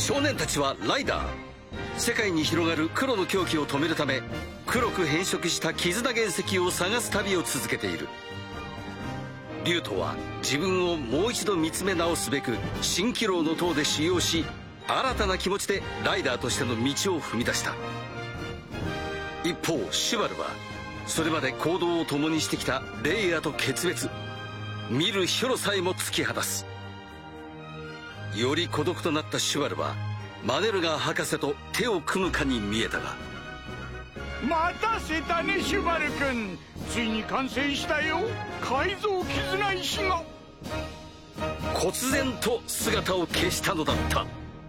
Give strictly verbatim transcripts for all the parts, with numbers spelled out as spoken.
少年たちはライダー、世界に広がる黒の狂気を止めるため黒く変色した絆原石を探す旅を続けている。竜斗は自分をもう一度見つめ直すべく蜃気楼の塔で修行し、新たな気持ちでライダーとしての道を踏み出した。一方シュバルはそれまで行動を共にしてきたレイヤと決別、見るヒョロさえも突き放す。より孤独となったシュバルはマネルガー博士と手を組むかに見えたが、 待たせたねシュバル君、ついに完成したよ、改造絆石が。 忽然と姿を消したのだった。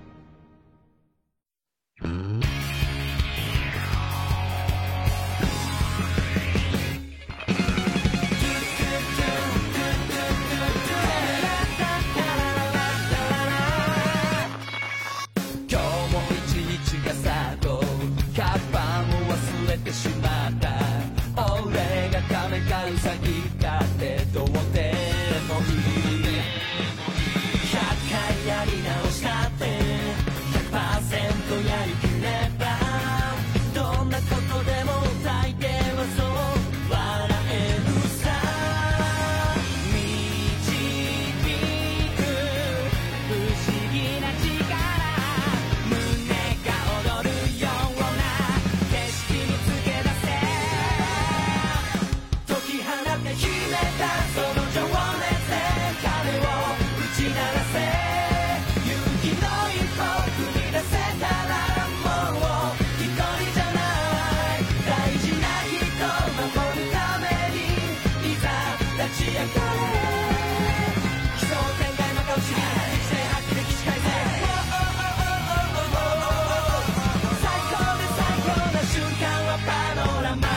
しまった俺が亀かウサギかってどうでもいい、ひゃっかいやり直したって ひゃくパーセント やりきればどんなことでも大抵はそう笑えるさ。導く不思議な力、胸が躍るような景色に決めたその情熱で彼を打ち鳴らせ、勇気の一歩踏み出せたらもう一人じゃない、大事な人守るためにいざ立ち上がれ、奇想天外まかうし正白で起死回生、最高で最高な瞬間はパノラマ、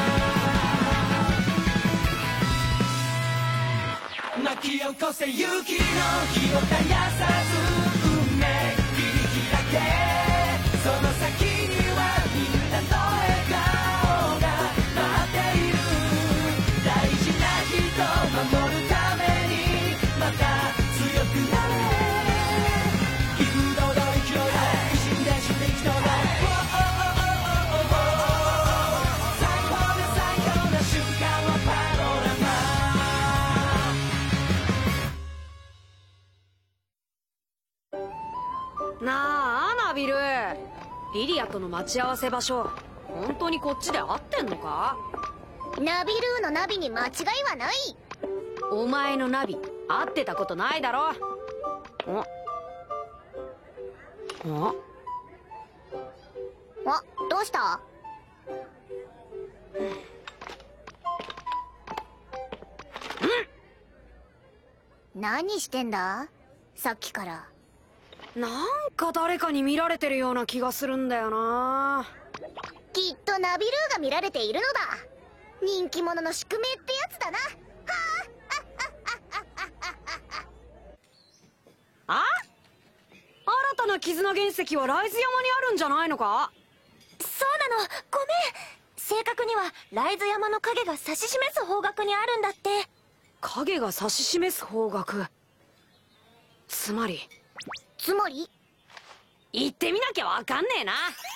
巻き起こせ勇気の火を絶やさず運命切り開け、その先にはみんなの笑顔が待っている、大事な人を守るためにまた強くなれ、気分堂々勢いで一心で死んでいきとうだ、最高で最高な瞬間はパノラマ。 なあナビル、リリアとの待ち合わせ場所本当にこっちで合ってんのか？ ナビルーのナビに間違いはない。 お前のナビ合ってたことないだろ。おおあ、どうした？うん、何してんださっきから。 なんか誰かに見られてるような気がするんだよな。 きっとナビルーが見られているのだ。人気者の宿命ってやつだな。はああ、新たな絆原石はライズ山にあるんじゃないのか？ そうなの、ごめん。正確にはライズ山の影が指し示す方角にあるんだって。 影が指し示す方角、つまりつまり行ってみなきゃわかんねえな。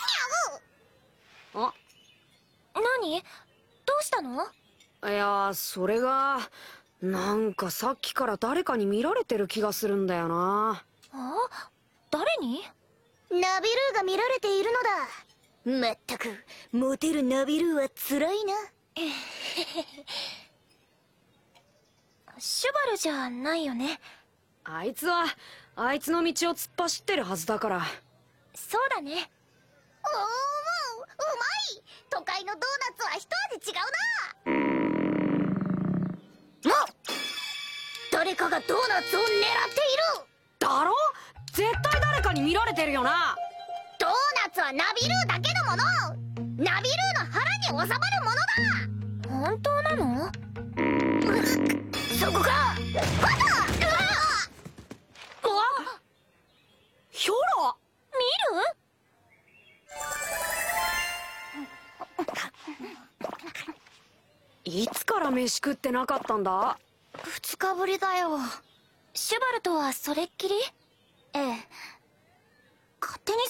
あ、 何？どうしたの？ いや、それがなんかさっきから誰かに見られてる気がするんだよな。 あ？誰に？ナビルーが見られているのだ。まったくモテるナビルーはつらいな。シュバルじゃないよね。 あいつはあいつの道を突っ走ってるはずだから。 そうだね。おお、うまい。都会のドーナツは一味違うな。あっ、誰かがドーナツを狙っているだろ。絶対誰かに見られてるよな。 ドーナツはナビルーだけのもの。ナビルーの腹に収まるものだ。本当なの？そこか。バタヒョロ、 見る？いつから飯食ってなかったんだ？ 二日ぶりだよ。シュバルとはそれっきり？ええ。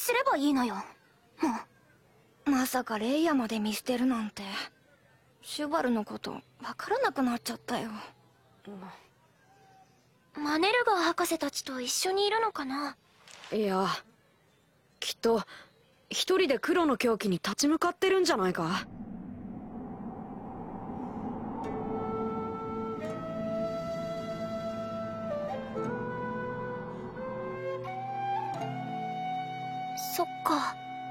すればいいのよ。もうまさかレイヤまで見捨てるなんて。シュバルのことわからなくなっちゃったよ。 マネルガー博士たちと一緒にいるのかな。 いや、きっと一人で黒の狂気に立ち向かってるんじゃないか。 そっか。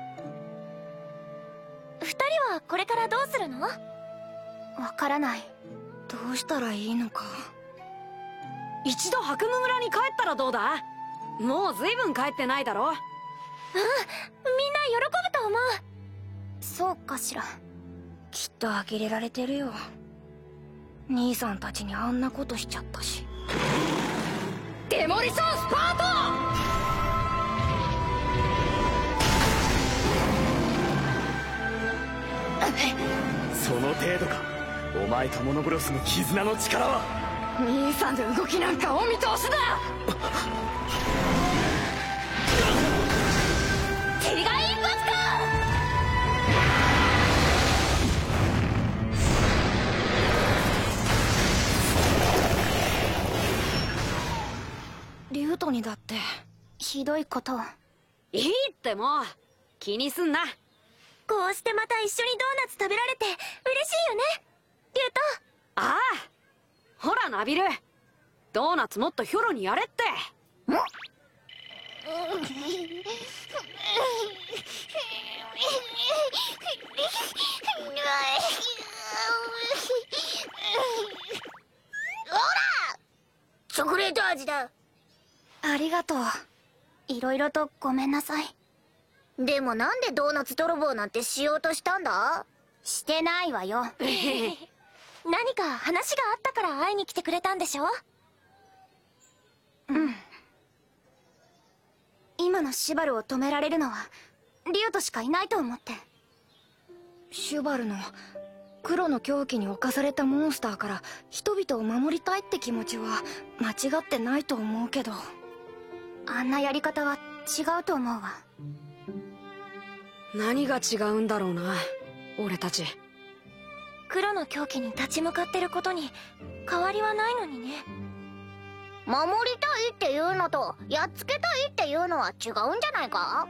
二人はこれからどうするの？わからない。 どうしたらいいのか。一度白夢村に帰ったらどうだ？もう随分帰ってないだろ。 うん、みんな喜ぶと思う。そうかしら。 きっと呆れられてるよ。兄さんたちにあんなことしちゃったし。デモリションスパート！ その程度か、お前とモノブロスの絆の力は。 兄さんの動きなんかお見通しだ。 テリガインパスカー！リュートにだってひどいことを。 いいってもう気にすんな。 こうしてまた一緒にドーナツ食べられて嬉しいよね、リュウト。 ああ、ほらナビル、ドーナツもっとヒョロにやれって。 ほら、チョコレート味だ。 ありがとう。 いろいろとごめんなさい。でもなんでドーナツ泥棒なんてしようとしたんだ？してないわよ。何か話があったから会いに来てくれたんでしょ？うん。今のシュバルを止められるのはリュウトしかいないと思って。 シュバルの黒の狂気に侵されたモンスターから人々を守りたいって気持ちは間違ってないと思うけど、 あんなやり方は違うと思うわ。 何が違うんだろうな、俺たち。 黒の狂気に立ち向かってることに変わりはないのにね。守りたいっていうのとやっつけたいっていうのは違うんじゃないか？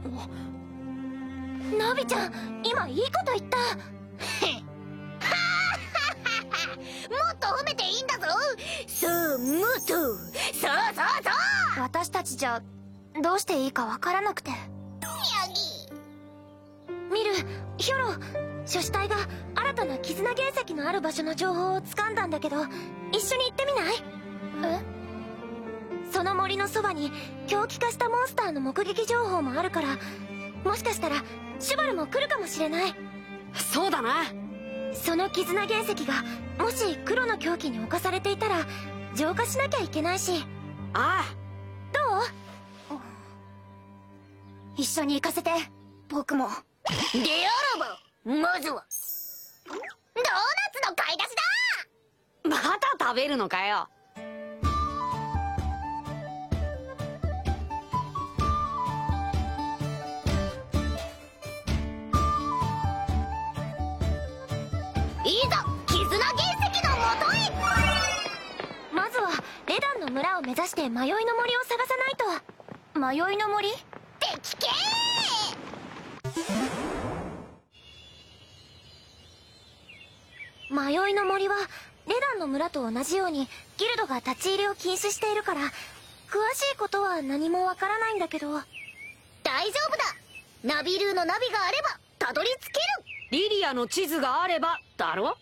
ナビちゃん、今いいこと言った。もっと褒めていいんだぞ。そう、もっと。そうそうそう。私たちじゃどうしていいかわからなくて。ミル、ヒョロ、諸子隊が新たな絆原石のある場所の情報を掴んだんだけど、一緒に行ってみない？え？その森のそばに狂気化したモンスターの目撃情報もあるから、もしかしたらシュバルも来るかもしれない。 そうだな。 その絆原石がもし黒の狂気に侵されていたら浄化しなきゃいけないし。 ああ、 どう？一緒に行かせて。僕も。であらば、まずはドーナツの買い出しだ。 まだ食べるのかよ。 いざ絆原石のもとへ。まずはレダンの村を目指して迷いの森を探さないと。迷いの森って聞けー。迷いの森はレダンの村と同じようにギルドが立ち入りを禁止しているから、詳しいことは何もわからないんだけど。大丈夫だ。ナビルーのナビがあればたどり着ける。 リリアの地図があればだろ。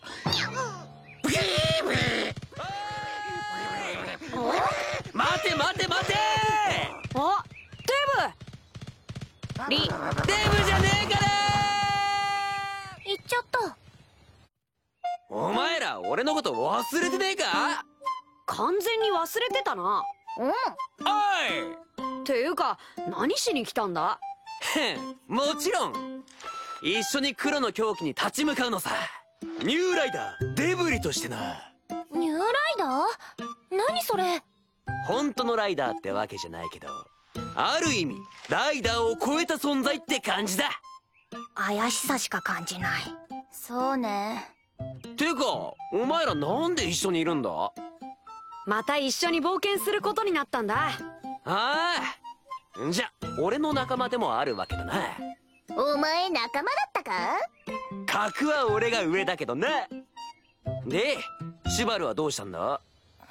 待て待て待て。 あ、デブ。リデブじゃねえから行っちゃった。 お前ら俺のこと忘れてねえか？ 完全に忘れてたな。 うん。 おいっていうか何しに来たんだ？ へん、もちろん一緒に黒の狂気に立ち向かうのさ。ニューライダーデブリとしてな。 ニューライダー？何それ？ 本当のライダーってわけじゃないけど、 ある意味ライダーを超えた存在って感じだ。 怪しさしか感じない。そうね。 てかお前らなんで一緒にいるんだ？ また一緒に冒険することになったんだ。 ああ、じゃ俺の仲間でもあるわけだな。 お前仲間だったか？ 格は俺が上だけどな。でシュバルはどうしたんだ？ わ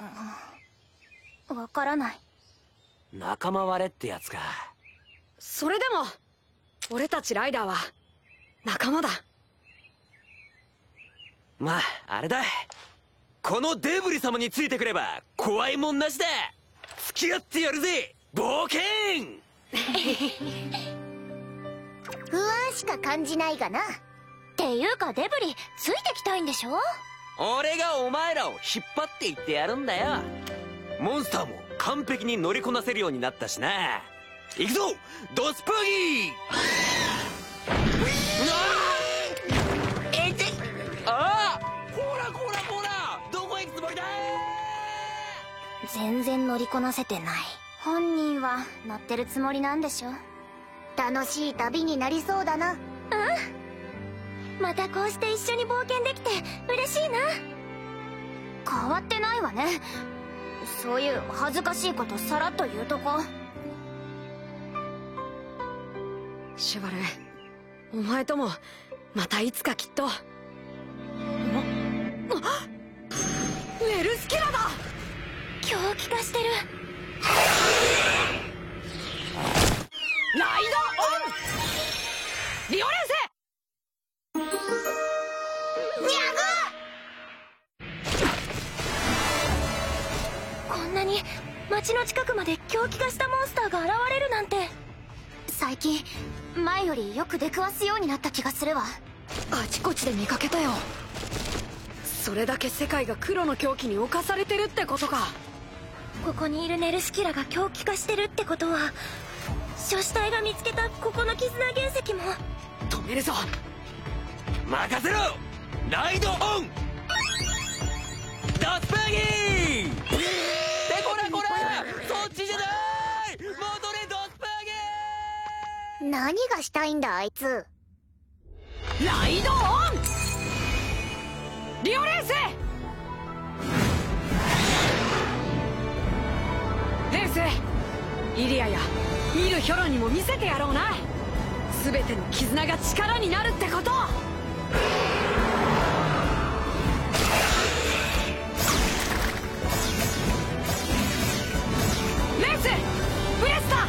からない。 仲間割れってやつか。 それでも俺たちライダーは仲間だ。 まああれだ、このデブリ様についてくれば怖いもんなしだ。付き合ってやるぜ冒険不安しか感じないがな。っていうかデブリついてきたいんでしょ？ 俺がお前らを引っ張っていってやるんだよ。モンスターも完璧に乗りこなせるようになったしな。行くぞドスパーギー。えてああ、こらこらこら、どこ行くつもりだ？ 全然乗りこなせてない。本人は乗ってるつもりなんでしょ？楽しい旅になりそうだな。うん、またこうして一緒に冒険できて嬉しいな。変わってないわね。そういう恥ずかしいことさらっと言うとこ。 シュバル、お前ともまたいつかきっと。ネルスキラだ。 狂気化してる。 ライドオンリオ連星。 ニャグ！こんなに街の近くまで狂気化したモンスターが現れるなんて。最近前よりよく出くわすようになった気がするわ。 あちこちで見かけたよ。それだけ世界が黒の狂気に侵されてるってことか。 ここにいるネルスキラが狂気化してるってことは、諸子隊が見つけたここの絆原石も。 止めるぞ。 任せろライドオンドスパーギー。ってこらこら、そっちじゃない、戻れドスパーギー。 何がしたいんだあいつ。 ライドオンリオ連星。連星、イリアや見るヒョロにも見せてやろうな。全ての絆が力になるってこと。レンスブレスタ。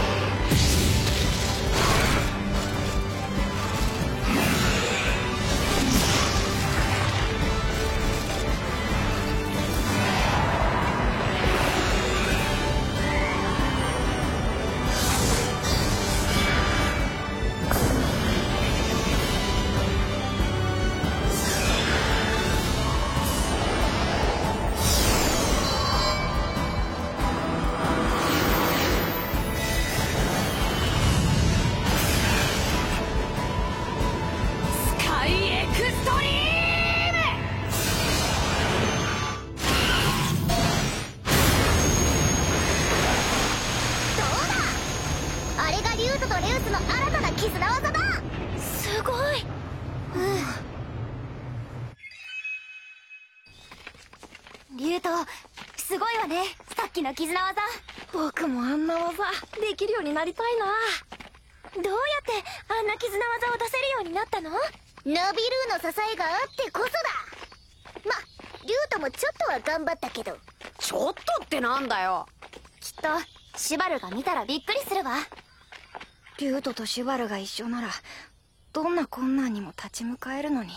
すごいわね、さっきの絆技。 僕もあんな技できるようになりたいな。 どうやってあんな絆技を出せるようになったの？ナビルーの支えがあってこそだ。ま、リュウトもちょっとは頑張ったけど。 ちょっとってなんだよ。 きっとシュバルが見たらびっくりするわ。 リュウトとシュバルが一緒ならどんな困難にも立ち向かえるのに。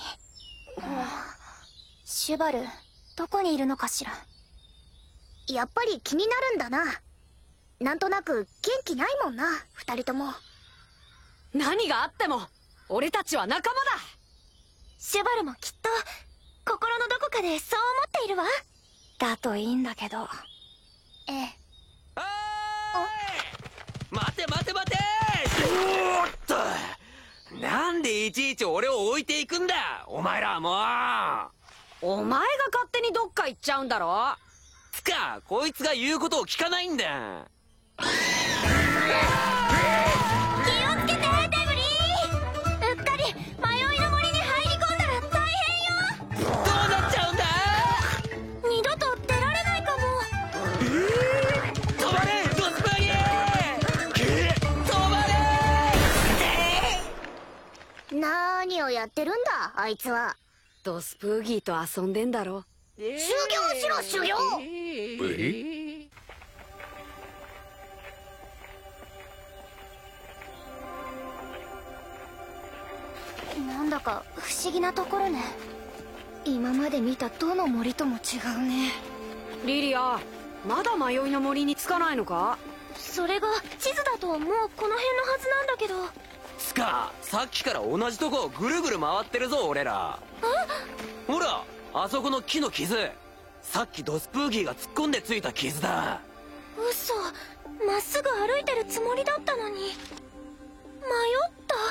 シュバルどこにいるのかしら。やっぱり気になるんだな。なんとなく元気ないもんな、二人とも。 何があっても俺たちは仲間だ。 シュバルもきっと心のどこかでそう思っているわ。 だといいんだけど。 ええ。 あーい、待て待て待て。おーっと、なんでいちいち俺を置いていくんだお前ら。もうお前が勝手にどっか行っちゃうんだろ。 つかこいつが言うことを聞かないんだ。 気をつけてデブリー。うっかり迷いの森に入り込んだら大変よ。 どうなっちゃうんだ。 二度と出られないかも。 止まれドスプーギー。止まれ。 何をやってるんだあいつは。 ドスプーギーと遊んでんだろ。 修行しろ修行。 え？ なんだか不思議なところね。今まで見たどの森とも違うね。 リリア、まだ迷いの森に着かないのか？ それが地図だともうこの辺のはずなんだけど。 つかさっきから同じとこをぐるぐる回ってるぞ俺ら。ほらあそこの木の傷、さっきドスプーギーが突っ込んでついた傷だ。 嘘、まっすぐ歩いてるつもりだったのに迷った。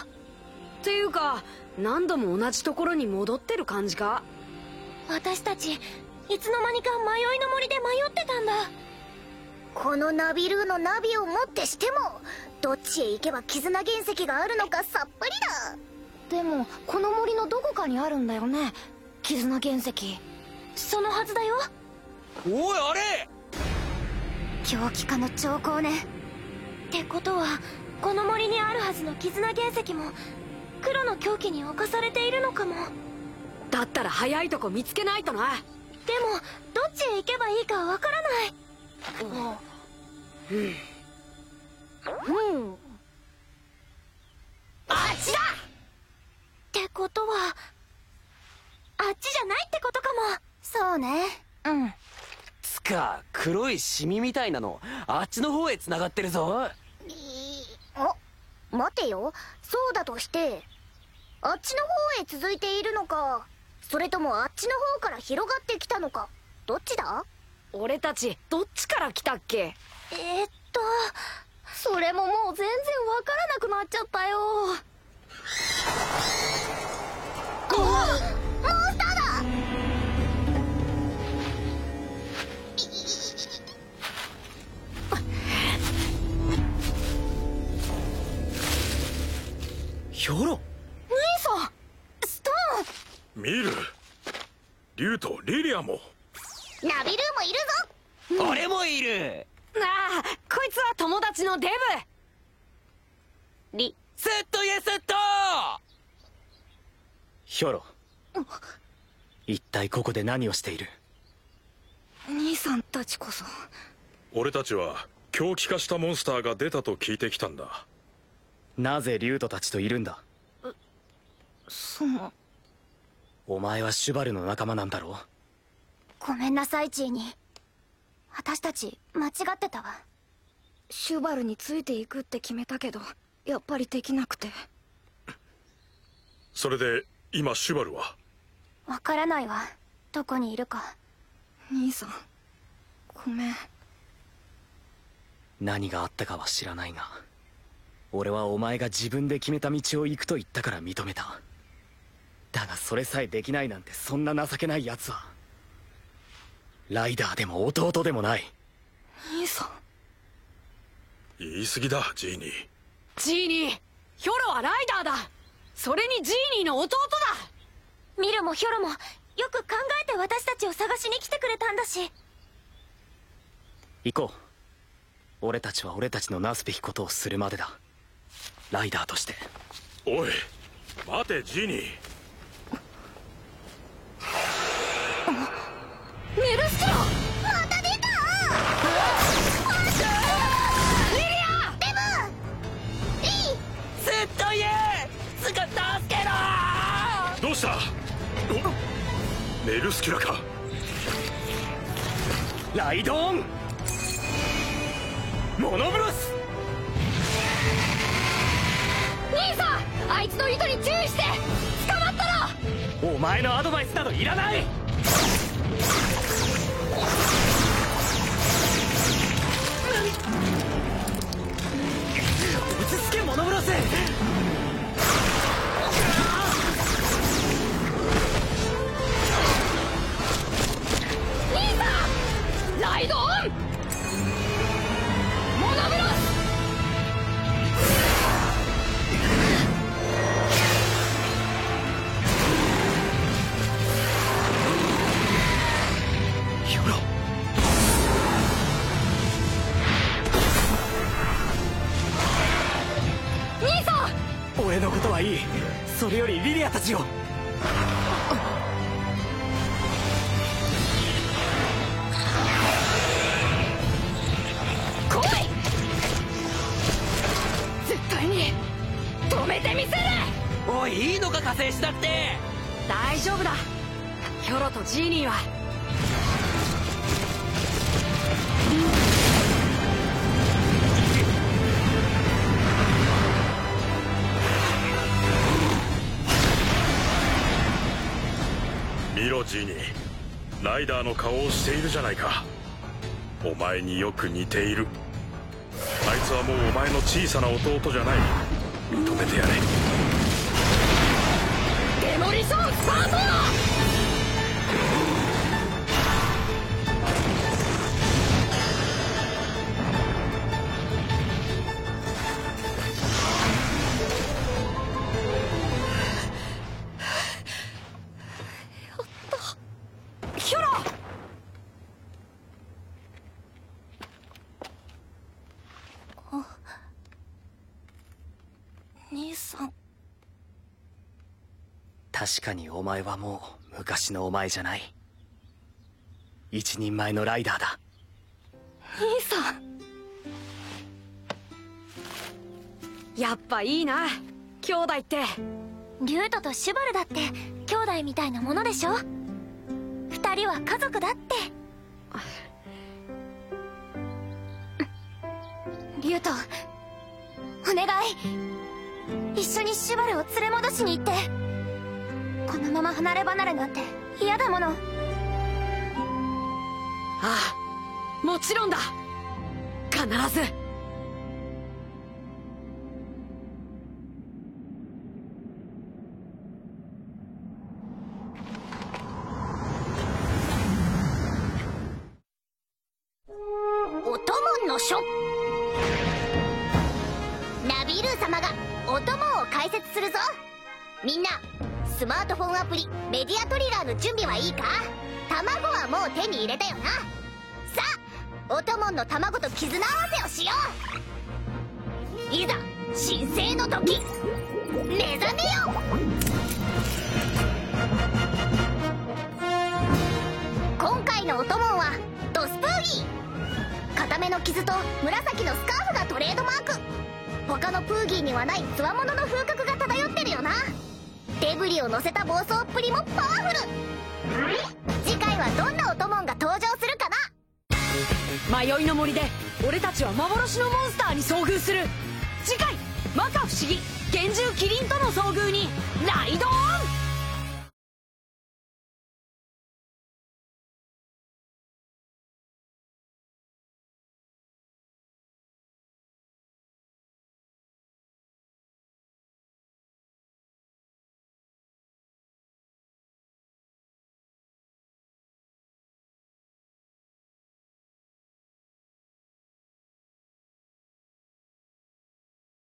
っていうか何度も同じところに戻ってる感じか？ 私たちいつの間にか迷いの森で迷ってたんだ。 このナビルーのナビをもってしてもどっちへ行けば絆原石があるのかさっぱりだ。でもこの森のどこかにあるんだよね、絆原石。 そのはずだよ。 おいあれ狂気化の兆候ね。 ってことはこの森にあるはずの絆原石も黒の狂気に侵されているのかも。 だったら早いとこ見つけないとな。 でもどっちへ行けばいいかわからない。 うん、 うんあっちだ。 ってことはあっちじゃないってことかも。 そうね。うんつか黒いシミみたいなのあっちの方へ繋がってるぞ。 お待てよ、そうだとしてあっちの方へ続いているのか、それともあっちの方から広がってきたのか、どっちだ？ 俺たちどっちから来たっけ？ えー、っとそれももう全然わからなくなっちゃったよ。あっ、モンスターだ。 ヒョロ兄さん、ストーン。 見るリュウとリリアも。 ナビルーもいるぞ。 俺もいる。 ああ、こいつは友達のデブ。リセットイエスット。 ヒョロ、一体ここで何をしている？ 兄さんたちこそ。 俺たちは狂気化したモンスターが出たと聞いてきたんだ。 なぜリュウトたちといるんだ？ そのお前はシュバルの仲間なんだろう？ ごめんなさいジーニー、私たち間違ってたわ。シュバルについていくって決めたけどやっぱりできなくて。 それで今シュバルは？ わからないわ、どこにいるか。兄さんごめん。 何があったかは知らないが、俺はお前が自分で決めた道を行くと言ったから認めた。だがそれさえできないなんて、そんな情けない奴はライダーでも弟でもない。 兄さん。 言い過ぎだジーニー。 ジーニー、ヒョロはライダーだ。それにジーニーの弟だ。 ミルもヒョロもよく考えて私たちを探しに来てくれたんだし。 行こう。俺たちは俺たちのなすべきことをするまでだ、ライダーとして。 おい待てジーニー。 メルスキロ、また出た。 リリア！ デブ！いい！ セットイエーつか助けろ。 どうした？おメルスキュラか。 ライドオンモノブロス。 兄さん、あいつの糸に注意して。捕まったらお前のアドバイスなどいらない。落ち着けモノブロス。 兄さん、ライドオンモノブロス。 俺のことはいい。それよりリリアたちを。 来い！絶対に止めてみせる。 おい、いいのか加勢したって。 大丈夫だ。ヒョロとジーニーは見ろジーニー、ライダーの顔をしているじゃないか。お前によく似ている。あいつはもうお前の小さな弟じゃない。認めてやれ。 デモリションスタート！ヒョロ！ 兄さん。 確かにお前はもう昔のお前じゃない。一人前のライダーだ。 兄さん。やっぱいいな、兄弟って。 リュウトとシュバルだって兄弟みたいなものでしょ。二人は家族だって。リュウト、お願い、一緒にシュバルを連れ戻しに行って。このまま離れ離れなんて嫌だもの。 ああ、もちろんだ。必ず。 お供の書。ナビルー様がお供を解説するぞ。みんなスマートフォンアプリメディアトリガーの準備はいいか。卵はもう手に入れたよな。さあ、お供の卵と絆合わせをしよう。いざ神聖の時、目覚めよ。今回のお供はドスプーギー。固めの傷と紫のスカーフがトレードマーク。他のプーギーにはないつわものの風格が漂ってるよな。デブリを乗せた暴走っぷりもパワフル。次回はどんなお供が登場するかな。 迷いの森で俺たちは幻のモンスターに遭遇する。次回摩訶不思議幻獣キリンとの遭遇にライドオン。